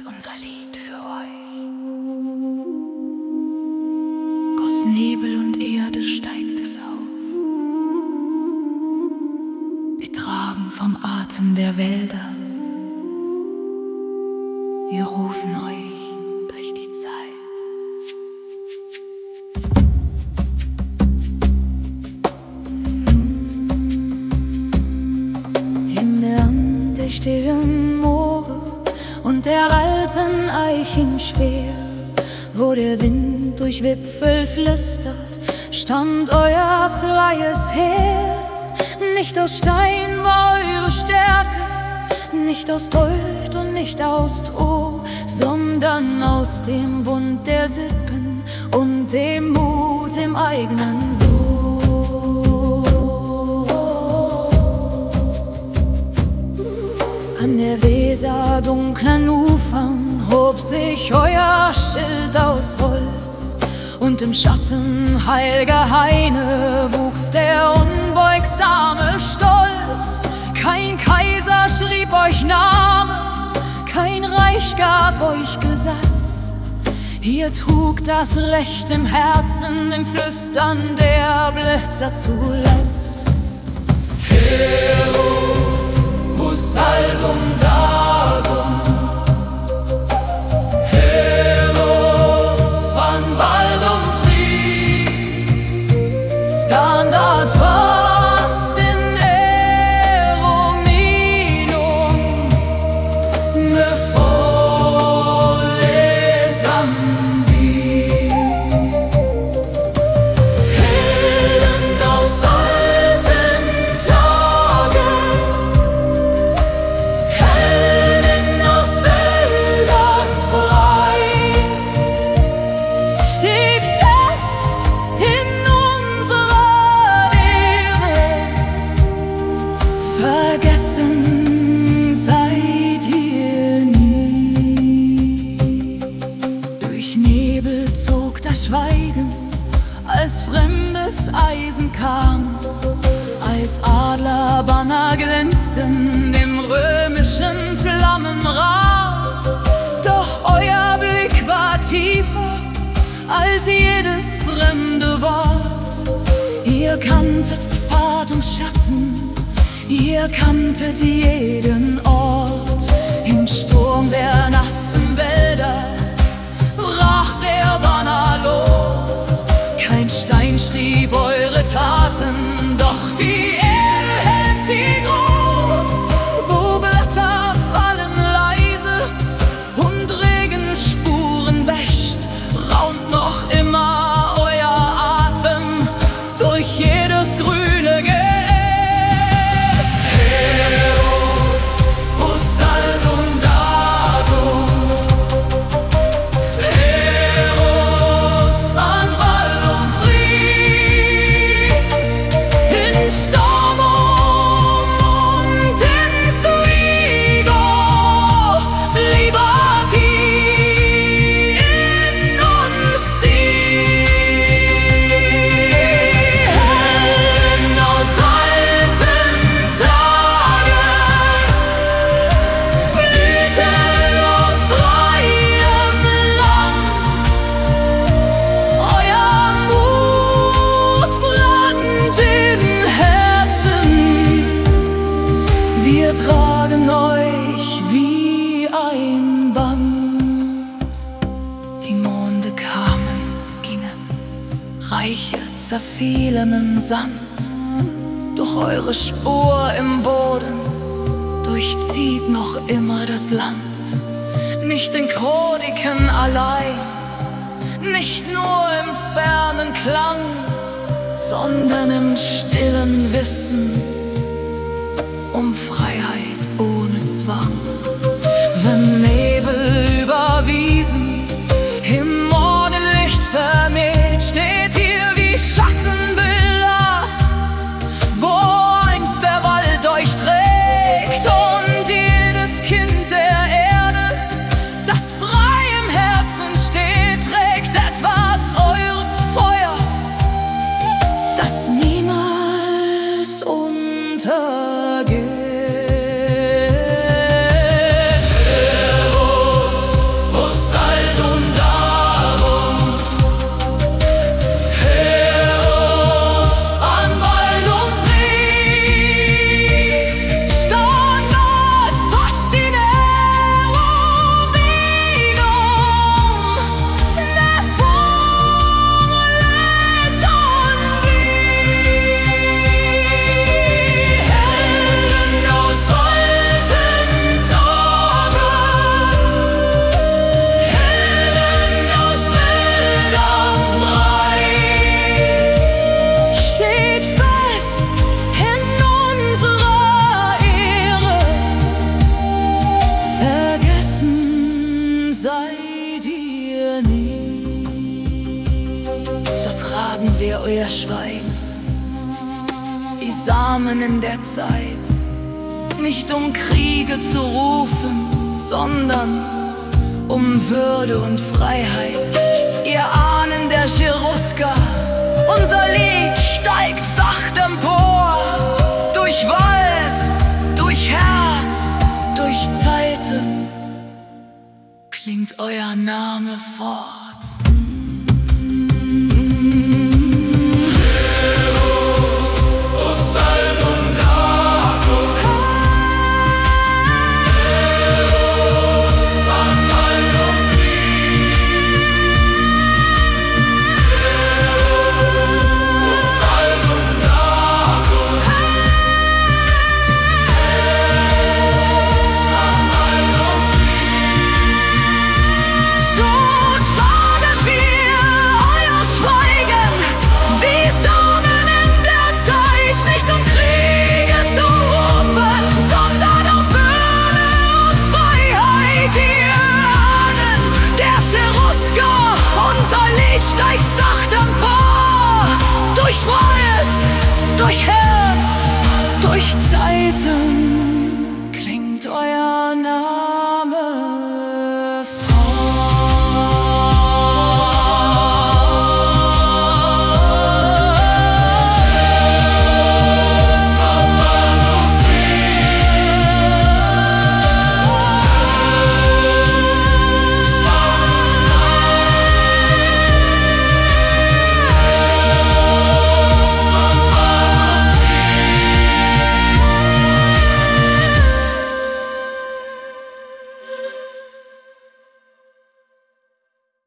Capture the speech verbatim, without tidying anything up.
unser Lied für euch. Aus Nebel und Erde steigt es auf. Wir tragen vom Atem der Wälder. Wir rufen euch durch die Zeit. Im Land der stillen Moore und der alten Eichen schwer, wo der Wind durch Wipfel flüstert, stand euer freies Heer. Nicht aus Stein war eure Stärke, nicht aus Gold und nicht aus Stroh, sondern aus dem Bund der Sippen und dem Mut im eigenen Sohn. An der Weser dunklen Ufern hob sich euer Schild aus Holz, und im Schatten heil'ger Haine wuchs der unbeugsame Stolz. Kein Kaiser schrieb euch Name, kein Reich gab euch Gesetz. Ihr trug das Recht im Herzen, im Flüstern der Blitzer zuletzt. Heros, Musaldum Dagum, Heros van Valdum Fri, Standard fast in Ero Minum, me folesam vi. Helden aus alten Tagen, Helden aus Wäldern frei, Steht fest in unserer Ehre, vergessen seid ihr nie. Durch Nebel zog das Schweigen, als fremdes Eisen kam, als Adlerbanner glänzten im römischen Flammenraum. Doch euer Blick war tiefer als jedes fremde Wort. Ihr kanntet Pfad und Schatten, ihr kanntet jeden Ort. Im Sturm der nassen Wälder brach der Banner los. Kein Stein schrieb eure Taten, doch die Erde hält sie groß. Wo Blätter fallen leise und Regenspuren wäscht, raunt noch immer euer Atem durch jedes grüne Geäst. Heros, Musaldum Dagum, Heros van Valdum Fri, In Stormum und in Suigo, Liberty in uns sie. Helden aus alten Tagen, Blüten aus freiem Land. Euer Mut brannt in Herzen, wir tragen euch wie ein Band. Die Monde kamen, gingen, Reiche zerfielen im Sand, doch eure Spur im Boden durchzieht noch immer das Land. Nicht in Chroniken allein, nicht nur im fernen Klang, sondern im stillen Wissen um Freiheit ohne Zwang. Wenn Nebel über Wiesen im Morgenlicht vermählt, steht ihr wie Schattenbilder, wo einst der Wald euch trägt. Und jedes Kind der Erde, das frei im Herzen steht, trägt etwas eures Feuers, das niemals untergeht. Heros, Samen in der Zeit, nicht um Kriege zu rufen, sondern um Würde und Freiheit. Ihr Ahnen der Cherusker, unser Lied steigt sacht empor, durch Wald, durch Herz, durch Zeiten klingt euer Name fort.